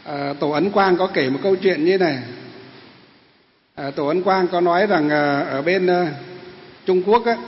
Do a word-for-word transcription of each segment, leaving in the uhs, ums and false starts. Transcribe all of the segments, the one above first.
À, Tổ Ấn Quang có kể một câu chuyện như này. À, Tổ Ấn Quang có nói rằng à, ở bên à, Trung Quốc á,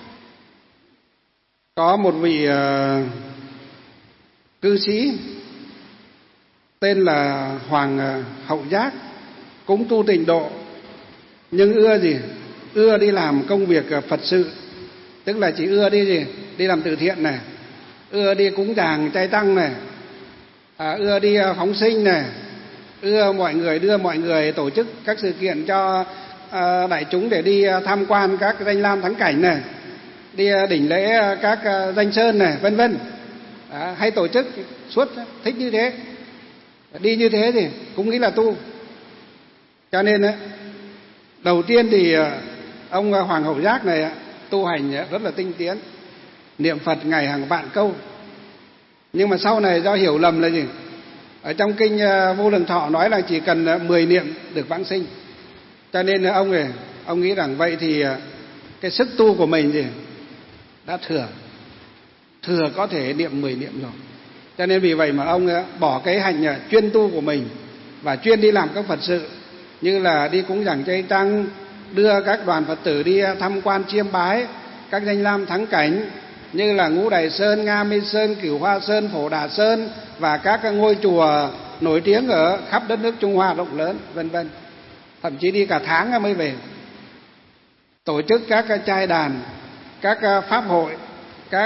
có một vị à, cư sĩ tên là Hoàng à, Hậu Giác, cũng tu tịnh độ, nhưng ưa gì? Ưa đi làm công việc à, Phật sự, tức là chỉ ưa đi gì? Đi làm từ thiện này, ưa đi cúng dường chay tăng này, à, ưa đi phóng sinh này, ưa mọi người đưa mọi người tổ chức các sự kiện cho à, đại chúng để đi tham quan các danh lam thắng cảnh này, đi đỉnh lễ các danh sơn này, vân vân. À, hay tổ chức suốt, thích như thế, đi như thế thì cũng nghĩ là tu. Cho nên đầu tiên thì ông Hoàng Hậu Giác này tu hành rất là tinh tiến, niệm Phật ngày hàng vạn câu. Nhưng mà sau này do hiểu lầm là gì? Ở trong kinh Vô Lượng Thọ nói là chỉ cần mười niệm được vãng sinh. Cho nên ông này, ông nghĩ rằng vậy thì cái sức tu của mình gì? Đã thừa. Thừa có thể niệm mười niệm rồi. Cho nên vì vậy mà ông bỏ cái hành chuyên tu của mình và chuyên đi làm các Phật sự, như là đi cúng dường chay tăng, đưa các đoàn Phật tử đi tham quan chiêm bái các danh lam thắng cảnh như là Ngũ Đài Sơn, Nga Mi Sơn, Cửu Hoa Sơn, Phổ Đà Sơn và các ngôi chùa nổi tiếng ở khắp đất nước Trung Hoa rộng lớn, vân vân. Thậm chí đi cả tháng mới về. Tổ chức các trai đàn, các pháp hội, các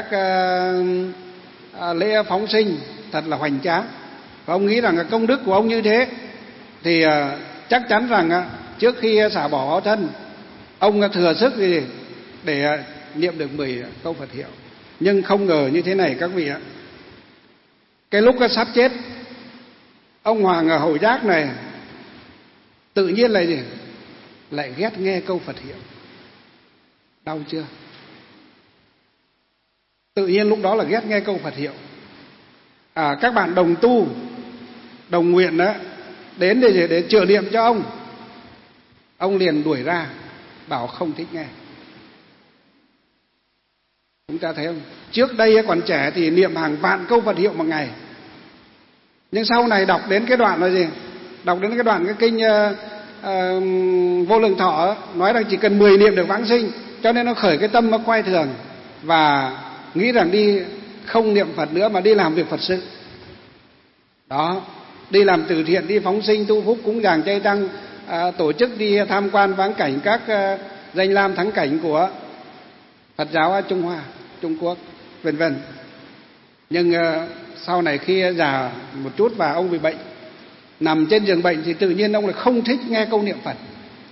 lễ phóng sinh thật là hoành tráng. Và ông nghĩ rằng công đức của ông như thế thì chắc chắn rằng trước khi xả bỏ báo thân, ông thừa sức gì để niệm được mười câu Phật hiệu. Nhưng không ngờ như thế này các vị ạ. Cái lúc sắp chết, ông Hoàng Hậu Giác này tự nhiên là gì? Lại ghét nghe câu Phật hiệu. Đau chưa? Tự nhiên lúc đó là ghét nghe câu Phật hiệu. À, các bạn đồng tu, đồng nguyện đó, đến để, để trợ niệm cho ông. Ông liền đuổi ra, bảo không thích nghe. Chúng ta thấy không? Trước đây còn trẻ thì niệm hàng vạn câu Phật hiệu một ngày. Nhưng sau này đọc đến cái đoạn là gì? Đọc đến cái đoạn cái kinh uh, uh, Vô Lượng Thọ nói rằng chỉ cần mười niệm được vãng sinh. Cho nên nó khởi cái tâm nó quay thường và nghĩ rằng đi không niệm Phật nữa mà đi làm việc Phật sự. Đó, đi làm từ thiện, đi phóng sinh, tu phúc, cúng dường chay tăng, à, tổ chức đi tham quan vãng cảnh các uh, danh lam thắng cảnh của Phật giáo ở Trung Hoa, Trung Quốc, vân vân. Nhưng uh, sau này khi già một chút và ông bị bệnh, nằm trên giường bệnh thì tự nhiên ông lại không thích nghe câu niệm Phật.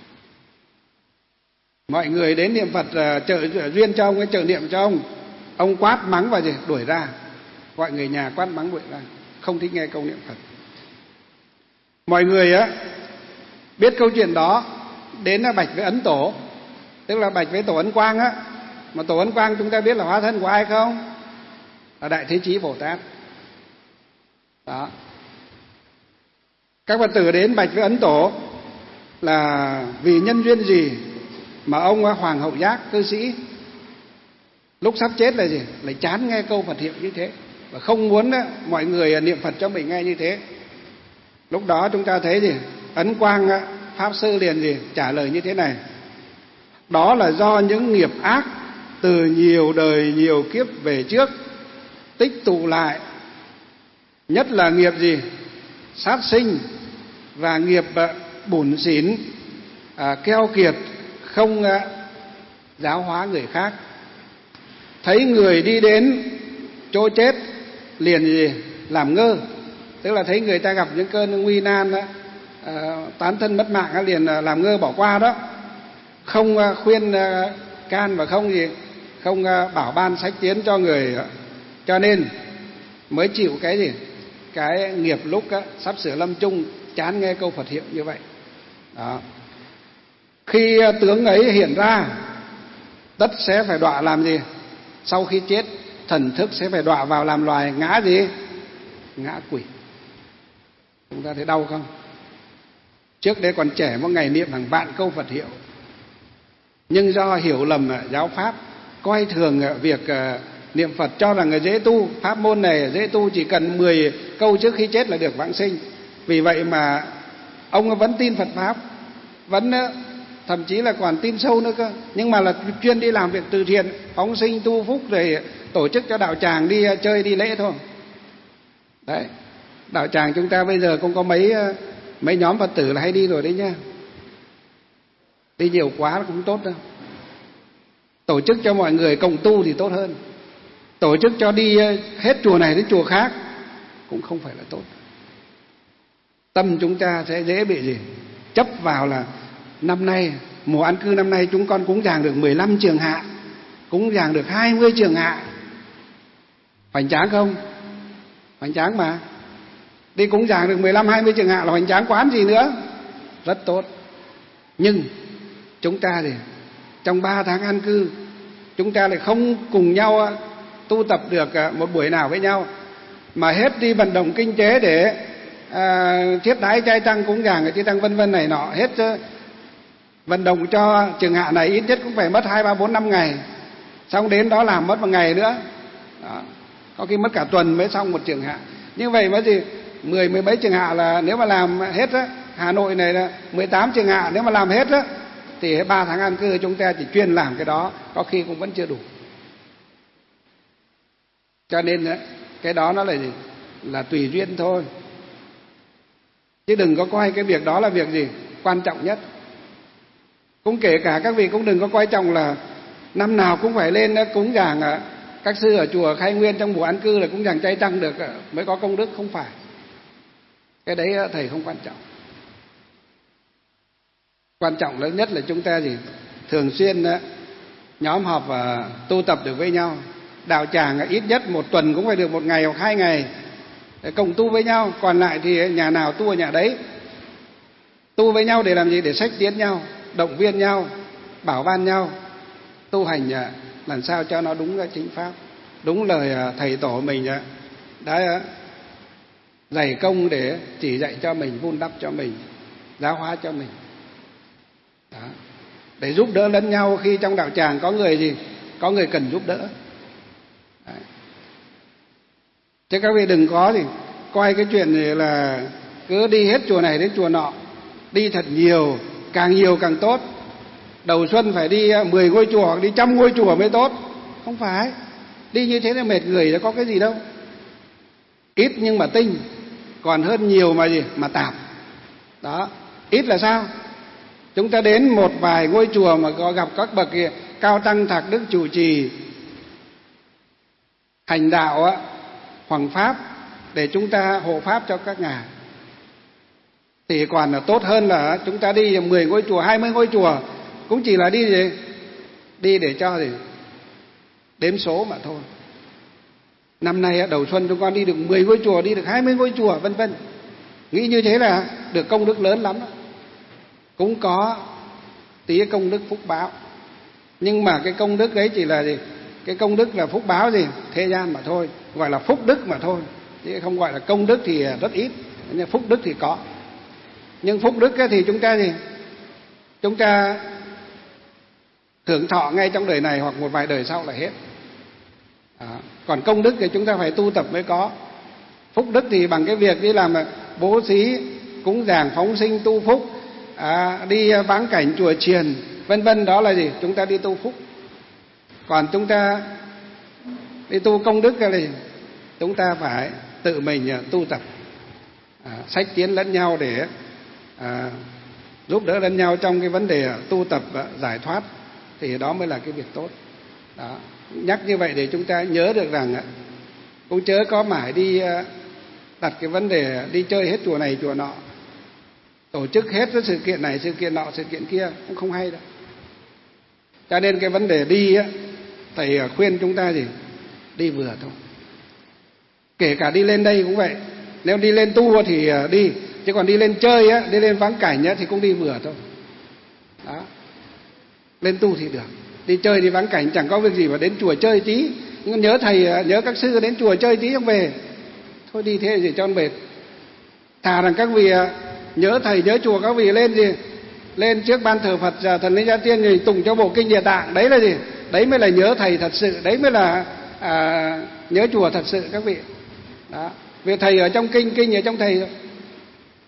Mọi người đến niệm Phật uh, trợ, trợ duyên cho ông, trợ niệm cho ông, ông quát mắng và gì đuổi ra, gọi người nhà quát mắng đuổi ra, không thích nghe câu niệm Phật. Mọi người á biết câu chuyện đó, đến bạch với Ấn Tổ, tức là bạch với Tổ Ấn Quang á. Mà Tổ Ấn Quang chúng ta biết là hóa thân của ai không? Là Đại Thế Chí Bồ Tát. Đó. Các Phật tử đến bạch với Ấn Tổ là vì nhân duyên gì mà ông Hoàng Hậu Giác cư sĩ lúc sắp chết là gì? Lại chán nghe câu Phật hiệu như thế và không muốn đó, mọi người niệm Phật cho mình nghe như thế. Lúc đó chúng ta thấy gì? Ấn Quang Pháp Sư liền gì? Trả lời như thế này. Đó là do những nghiệp ác từ nhiều đời nhiều kiếp về trước tích tụ lại, nhất là nghiệp gì? Sát sinh và nghiệp bủn xỉn, à, keo kiệt, không à, giáo hóa người khác. Thấy người đi đến chỗ chết liền gì? Làm ngơ, tức là thấy người ta gặp những cơn nguy nan đó, à, tán thân mất mạng liền làm ngơ bỏ qua đó, không à, khuyên à, can và không gì không bảo ban sách tiến cho người. Cho nên mới chịu cái gì? Cái nghiệp lúc á, sắp sửa lâm chung, chán nghe câu Phật hiệu như vậy. Đó. Khi tướng ấy hiện ra, tất sẽ phải đọa làm gì? Sau khi chết, thần thức sẽ phải đọa vào làm loài ngã gì? Ngã quỷ. Chúng ta thấy đau không? Trước đây còn trẻ một ngày niệm hàng vạn câu Phật hiệu, nhưng do hiểu lầm giáo pháp, coi thường việc niệm Phật, cho rằng dễ tu, pháp môn này dễ tu, chỉ cần mười câu trước khi chết là được vãng sinh. Vì vậy mà ông vẫn tin Phật Pháp, vẫn thậm chí là còn tin sâu nữa cơ, nhưng mà là chuyên đi làm việc từ thiện, phóng sinh tu phúc, rồi tổ chức cho đạo tràng đi chơi đi lễ thôi. Đấy, đạo tràng chúng ta bây giờ cũng có mấy mấy nhóm Phật tử là hay đi rồi đấy nhá. Đi nhiều quá cũng tốt đâu. Tổ chức cho mọi người cộng tu thì tốt hơn. Tổ chức cho đi hết chùa này đến chùa khác cũng không phải là tốt. Tâm chúng ta sẽ dễ bị gì? Chấp vào là năm nay, mùa an cư năm nay chúng con cúng dường được mười lăm trường hạ, cúng dường được hai mươi trường hạ. Hoành tráng không? Hoành tráng mà. Đi cúng dường được mười lăm hai mươi trường hạ là hoành tráng quán gì nữa. Rất tốt. Nhưng chúng ta thì trong ba tháng an cư, chúng ta lại không cùng nhau tu tập được một buổi nào với nhau, mà hết đi vận động kinh tế để à, thiết đái trai tăng cúng dường trai tăng vân vân này nọ, hết vận động cho trường hạ này ít nhất cũng phải mất hai ba bốn năm ngày, xong đến đó làm mất một ngày nữa đó. Có khi mất cả tuần mới xong một trường hạ. Như vậy mới gì mười mười mấy trường hạ là nếu mà làm hết á, Hà Nội này là mười tám trường hạ, nếu mà làm hết á thì ba tháng an cư chúng ta chỉ chuyên làm cái đó, có khi cũng vẫn chưa đủ. Cho nên cái đó nó là gì? Là tùy duyên thôi. Chứ đừng có coi cái việc đó là việc gì quan trọng nhất. Cũng kể cả các vị cũng đừng có coi trọng là năm nào cũng phải lên cúng dường các sư ở chùa Khai Nguyên trong mùa an cư là cúng dường chay tăng được mới có công đức, không phải. Cái đấy thầy không quan trọng. Quan trọng lớn nhất là chúng ta gì? Thường xuyên nhóm họp và tu tập được với nhau. Đạo tràng ít nhất một tuần cũng phải được một ngày hoặc hai ngày để cộng tu với nhau. Còn lại thì nhà nào tu ở nhà đấy. Tu với nhau để làm gì? Để xách tiến nhau, động viên nhau, bảo ban nhau, tu hành làm sao cho nó đúng cái chính pháp, đúng lời thầy tổ mình đã dày công để chỉ dạy cho mình, vun đắp cho mình, giáo hóa cho mình. Đó. Để giúp đỡ lẫn nhau khi trong đạo tràng có người gì, có người cần giúp đỡ. Đấy. Chứ các vị đừng có thì coi cái chuyện này là cứ đi hết chùa này đến chùa nọ, đi thật nhiều, càng nhiều càng tốt. Đầu xuân phải đi mười ngôi chùa hoặc đi trăm ngôi chùa mới tốt. Không phải. Đi như thế là mệt người, nó có cái gì đâu. Ít nhưng mà tinh, còn hơn nhiều mà gì? Mà tạp. Đó. Ít là sao? Chúng ta đến một vài ngôi chùa mà có gặp các bậc cao tăng thạc đức chủ trì hành đạo hoằng pháp để chúng ta hộ pháp cho các ngài, thì còn là tốt hơn là chúng ta đi mười ngôi chùa, hai mươi ngôi chùa, cũng chỉ là đi gì? Đi để cho gì? Đếm số mà thôi. Năm nay đầu xuân chúng con đi được mười ngôi chùa, đi được hai mươi ngôi chùa vân vân. Nghĩ như thế là được công đức lớn lắm đó. Cũng có tí công đức phúc báo, nhưng mà cái công đức đấy chỉ là gì? Cái công đức là phúc báo gì? Thế gian mà thôi, gọi là phúc đức mà thôi, chứ không gọi là công đức thì rất ít. Nhưng phúc đức thì có. Nhưng phúc đức thì chúng ta gì? Chúng ta hưởng thọ ngay trong đời này hoặc một vài đời sau là hết. Đó. Còn công đức thì chúng ta phải tu tập mới có. Phúc đức thì bằng cái việc đi làm bố thí, cúng dường, phóng sinh, tu phúc, à, đi vãng cảnh chùa chiền vân vân, đó là gì? Chúng ta đi tu phúc. Còn chúng ta đi tu công đức là gì? Chúng ta phải tự mình tu tập, à, xách tiến lẫn nhau để à, giúp đỡ lẫn nhau trong cái vấn đề tu tập giải thoát, thì đó mới là cái việc tốt. Đó. Nhắc như vậy để chúng ta nhớ được rằng cũng chớ có mãi đi đặt cái vấn đề đi chơi hết chùa này chùa nọ, tổ chức hết cái sự kiện này sự kiện nọ sự kiện kia, cũng không hay đâu. Cho nên cái vấn đề đi á, thầy khuyên chúng ta gì? Đi vừa thôi. Kể cả đi lên đây cũng vậy. Nếu đi lên tu thì đi, chứ còn đi lên chơi á, đi lên vãng cảnh á, thì cũng đi vừa thôi. Đó. Lên tu thì được, đi chơi đi vãng cảnh chẳng có việc gì mà đến chùa chơi tí. Nhưng nhớ thầy, nhớ các sư đến chùa chơi tí không về, thôi đi thế gì cho mệt. Thà rằng các vị nhớ thầy nhớ chùa, các vị lên gì, lên trước ban thờ Phật Thần Linh Gia Tiên rồi tụng cho bộ kinh Địa Tạng, đấy là gì? Đấy mới là nhớ thầy thật sự, đấy mới là à, nhớ chùa thật sự các vị. Đó. Vì thầy ở trong kinh, kinh ở trong thầy.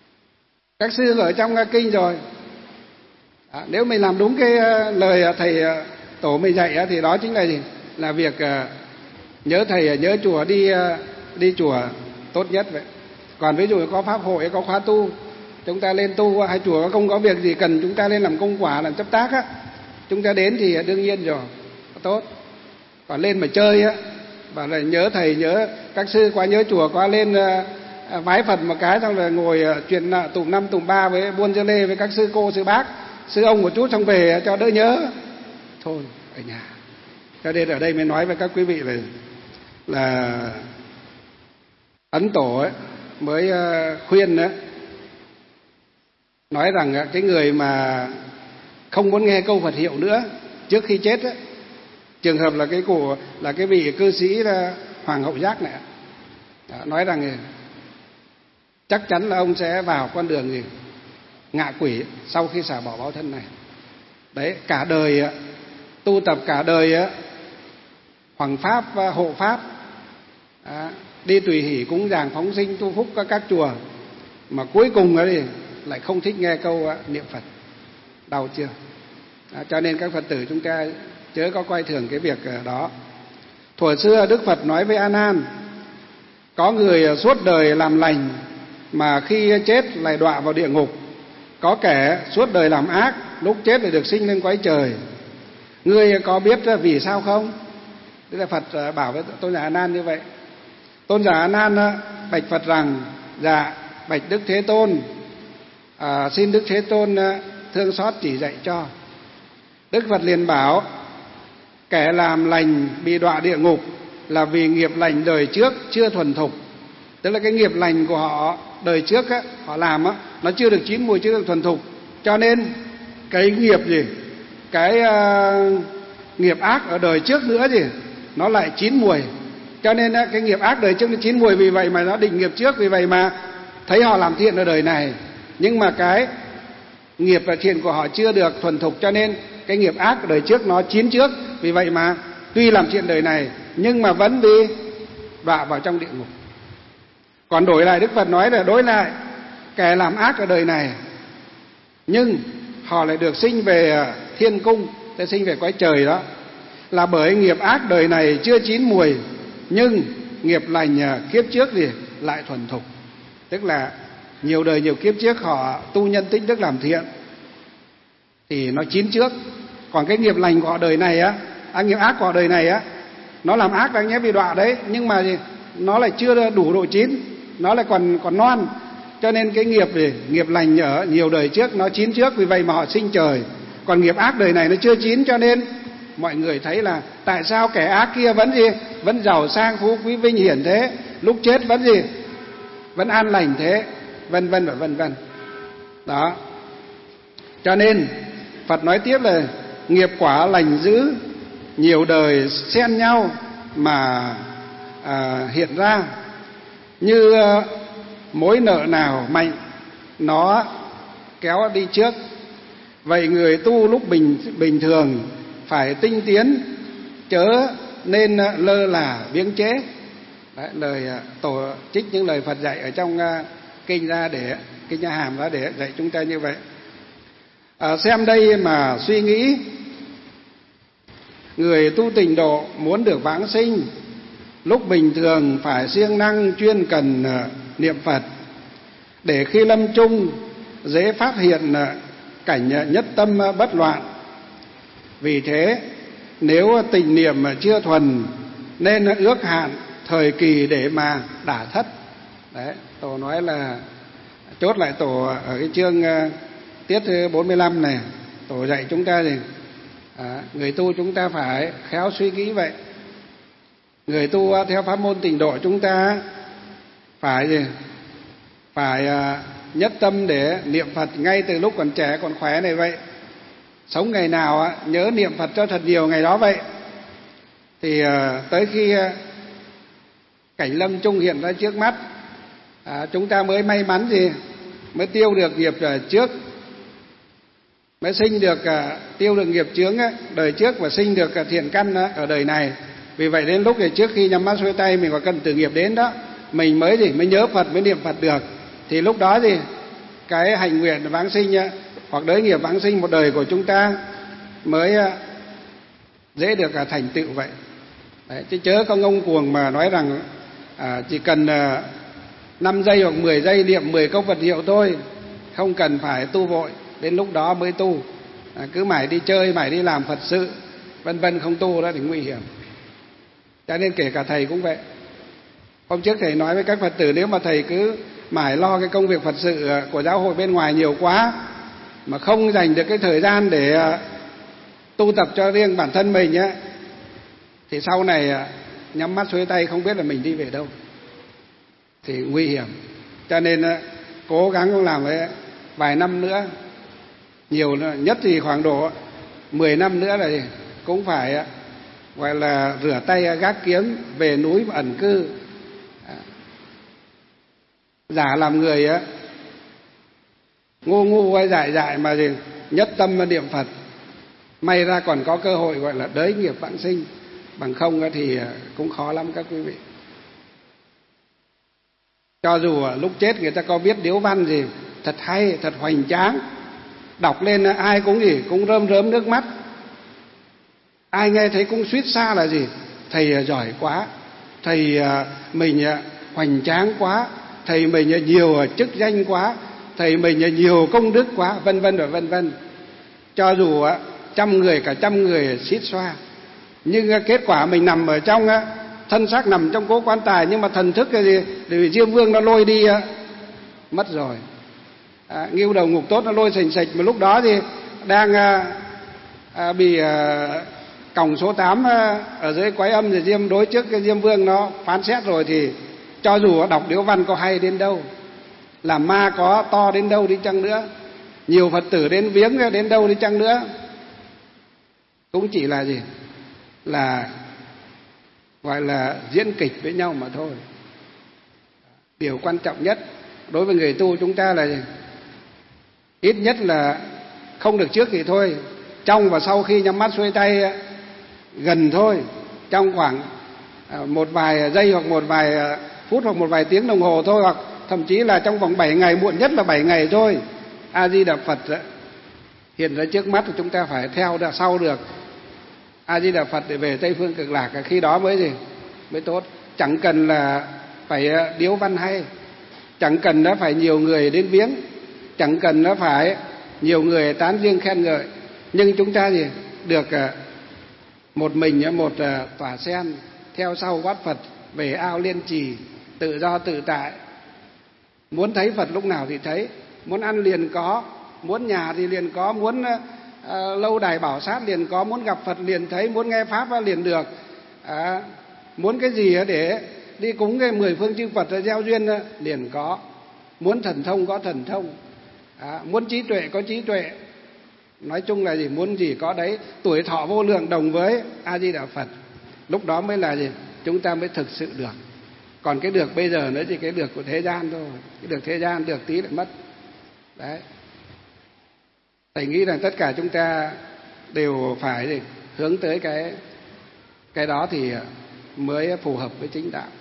Các sư ở trong kinh rồi. À, nếu mình làm đúng cái lời thầy tổ mình dạy thì đó chính là gì? Là việc nhớ thầy nhớ chùa, đi đi chùa tốt nhất vậy. Còn ví dụ có pháp hội, có khóa tu, chúng ta lên tu, hay chùa không có việc gì cần chúng ta lên làm công quả, làm chấp tác á, chúng ta đến thì đương nhiên rồi, tốt. Còn lên mà chơi á, bảo là nhớ thầy nhớ các sư quá, nhớ chùa quá, lên uh, vái Phật một cái xong rồi ngồi uh, chuyện uh, tụng năm tụng ba với buôn dưa lê với các sư cô sư bác sư ông một chút xong về cho đỡ nhớ thôi ở nhà. Cho nên ở đây mới nói với các quý vị là là Ấn Tổ ấy mới uh, khuyên đó, nói rằng uh, cái người mà không muốn nghe câu Phật hiệu nữa trước khi chết ấy, trường hợp là cái cụ là cái vị cư sĩ là Hoàng Hậu Giác này, đó, nói rằng chắc chắn là ông sẽ vào con đường gì ngạ quỷ sau khi xả bỏ báo thân này. Đấy, cả đời tu tập cả đời hoằng pháp hộ pháp, đó, đi tùy hỷ cúng dường phóng sinh tu phúc các các chùa, mà cuối cùng ấy lại không thích nghe câu niệm Phật, đau chưa? Đó, cho nên các Phật tử chúng ta chớ có coi thường cái việc đó. Thuở xưa Đức Phật nói với A Nan, có người suốt đời làm lành mà khi chết lại đọa vào địa ngục, có kẻ suốt đời làm ác, lúc chết lại được sinh lên cõi trời. Ngươi có biết vì sao không? Thế là Phật bảo với tôn giả A Nan như vậy. Tôn giả A Nan bạch Phật rằng: dạ bạch Đức Thế Tôn, à, xin Đức Thế Tôn thương xót chỉ dạy cho. Đức Phật liền bảo: kẻ làm lành bị đọa địa ngục là vì nghiệp lành đời trước chưa thuần thục. Tức là cái nghiệp lành của họ đời trước á, họ làm á, nó chưa được chín mùi, chưa được thuần thục. Cho nên cái nghiệp gì, cái uh, nghiệp ác ở đời trước nữa gì, nó lại chín mùi. Cho nên á, cái nghiệp ác đời trước nó chín mùi, vì vậy mà nó định nghiệp trước, vì vậy mà thấy họ làm thiện ở đời này, nhưng mà cái nghiệp và thiện của họ chưa được thuần thục, cho nên cái nghiệp ác ở đời trước nó chín trước, vì vậy mà tuy làm thiện đời này nhưng mà vẫn bị đọa vào trong địa ngục. Còn đổi lại, Đức Phật nói là đối lại, kẻ làm ác ở đời này nhưng họ lại được sinh về thiên cung, sẽ sinh về cõi trời, đó là bởi nghiệp ác đời này chưa chín mùi, nhưng nghiệp lành kiếp trước thì lại thuần thục. Tức là nhiều đời nhiều kiếp trước họ tu nhân tích đức làm thiện thì nó chín trước. Còn cái nghiệp lành của họ đời này á, à, nghiệp ác của họ đời này á, nó làm ác đáng nhẽ bị đọa đấy, nhưng mà nó lại chưa đủ độ chín, nó lại còn còn non. Cho nên cái nghiệp gì, nghiệp lành ở nhiều đời trước nó chín trước, vì vậy mà họ sinh trời. Còn nghiệp ác đời này nó chưa chín, cho nên mọi người thấy là tại sao kẻ ác kia vẫn gì, vẫn giàu sang phú quý vinh hiển thế, lúc chết vẫn gì, vẫn an lành thế, vân vân và vân vân. Đó. Cho nên Phật nói tiếp là nghiệp quả lành dữ nhiều đời xen nhau mà à, hiện ra, như à, mối nợ nào mạnh nó kéo đi trước. Vậy người tu lúc bình bình thường phải tinh tiến, chớ nên lơ là biếng chế. Đấy, lời tổ trích những lời Phật dạy ở trong uh, kinh ra để kinh Nha Hàm ra để dạy chúng ta như vậy. À, xem đây mà suy nghĩ, người tu tịnh độ muốn được vãng sinh, lúc bình thường phải siêng năng chuyên cần uh, niệm Phật, để khi lâm chung dễ phát hiện uh, cảnh nhất tâm uh, bất loạn. Vì thế nếu tịnh niệm mà chưa thuần nên ước hạn thời kỳ để mà đả thất. Đấy, tổ nói là chốt lại tổ ở cái chương uh, tiết thứ bốn mươi lăm này, tổ dạy chúng ta thì à, người tu chúng ta phải khéo suy nghĩ vậy. Người tu uh, theo pháp môn tịnh độ chúng ta phải gì? Phải uh, nhất tâm để niệm Phật ngay từ lúc còn trẻ còn khỏe này vậy. Sống ngày nào uh, nhớ niệm Phật cho thật nhiều ngày đó vậy. Thì uh, tới khi uh, cảnh lâm chung hiện ra trước mắt, à, chúng ta mới may mắn gì, mới tiêu được nghiệp trước, mới sinh được uh, tiêu được nghiệp chướng á, đời trước, và sinh được uh, thiện căn uh, ở đời này. Vì vậy đến lúc này trước khi nhắm mắt xuôi tay mình có cần tử nghiệp đến đó, mình mới gì mới nhớ Phật, mới niệm Phật được. Thì lúc đó thì cái hạnh nguyện vãng sinh hoặc đới nghiệp vãng sinh một đời của chúng ta mới dễ được thành tựu vậy. Đấy, chứ chớ có ngông cuồng mà nói rằng à, chỉ cần à, năm giây hoặc mười giây niệm mười câu Phật hiệu thôi, không cần phải tu vội, đến lúc đó mới tu. À, cứ mãi đi chơi, mãi đi làm Phật sự, vân vân, không tu đó thì nguy hiểm. Cho nên kể cả thầy cũng vậy. Hôm trước thầy nói với các Phật tử, nếu mà thầy cứ mãi lo cái công việc Phật sự của giáo hội bên ngoài nhiều quá, mà không dành được cái thời gian để tu tập cho riêng bản thân mình á, thì sau này nhắm mắt xuôi tay không biết là mình đi về đâu, thì nguy hiểm. Cho nên cố gắng làm với vài năm nữa, nhiều nhất thì khoảng độ mười năm nữa là cũng phải gọi là rửa tay gác kiếm, về núi ẩn cư, giả làm người á ngu ngu hay dại dại mà gì nhất tâm niệm Phật, may ra còn có cơ hội gọi là đới nghiệp vãng sinh, bằng không thì cũng khó lắm các quý vị. Cho dù lúc chết người ta có viết điếu văn gì thật hay, thật hoành tráng, đọc lên ai cũng gì cũng rơm rớm nước mắt, ai nghe thấy cũng suýt xa là gì thầy giỏi quá, thầy mình hoành tráng quá, thầy mình nhiều chức danh quá, thầy mình nhiều công đức quá, vân vân và vân vân. Cho dù trăm người cả trăm người xít xoa, nhưng kết quả mình nằm ở trong thân xác nằm trong cố quan tài, nhưng mà thần thức cái gì thì Diêm Vương nó lôi đi mất rồi. À, Ngưu Đầu Ngục Tốt nó lôi sành sạch, mà lúc đó thì đang à, à, bị à, còng số tám à, ở dưới quái âm, thì Diêm đối trước cái Diêm Vương nó phán xét rồi, thì cho dù đọc điếu văn có hay đến đâu, làm ma có to đến đâu đi chăng nữa, nhiều Phật tử đến viếng đến đâu đi chăng nữa, cũng chỉ là gì là gọi là diễn kịch với nhau mà thôi. Điều quan trọng nhất đối với người tu chúng ta là gì? Ít nhất là không được trước thì thôi, trong và sau khi nhắm mắt xuôi tay gần thôi, trong khoảng một vài giây hoặc một vài phút hoặc một vài tiếng đồng hồ thôi, hoặc thậm chí là trong vòng bảy ngày, muộn nhất là bảy ngày thôi, A Di Đà Phật hiện ra trước mắt thì chúng ta phải theo đã sau được A Di Đà Phật để về Tây Phương Cực Lạc, khi đó mới gì mới tốt. Chẳng cần là phải điếu văn hay, chẳng cần nó phải nhiều người đến viếng, chẳng cần nó phải nhiều người tán dương khen ngợi, nhưng chúng ta gì được một mình một tòa sen theo sau gót Phật về ao Liên Trì, tự do tự tại, muốn thấy Phật lúc nào thì thấy, muốn ăn liền có, muốn nhà thì liền có, muốn uh, lâu đài bảo sát liền có, muốn gặp Phật liền thấy, muốn nghe pháp liền được, à, muốn cái gì để đi cúng cái mười phương chư Phật gieo duyên liền có, muốn thần thông có thần thông, à, muốn trí tuệ có trí tuệ. Nói chung là gì muốn gì có đấy, tuổi thọ vô lượng đồng với A Di Đà Phật. Lúc đó mới là gì chúng ta mới thực sự được. Còn cái được bây giờ nó chỉ cái được của thế gian thôi, cái được thế gian được tí lại mất. Đấy. Thầy nghĩ rằng tất cả chúng ta đều phải gì hướng tới cái cái đó thì mới phù hợp với chính đạo.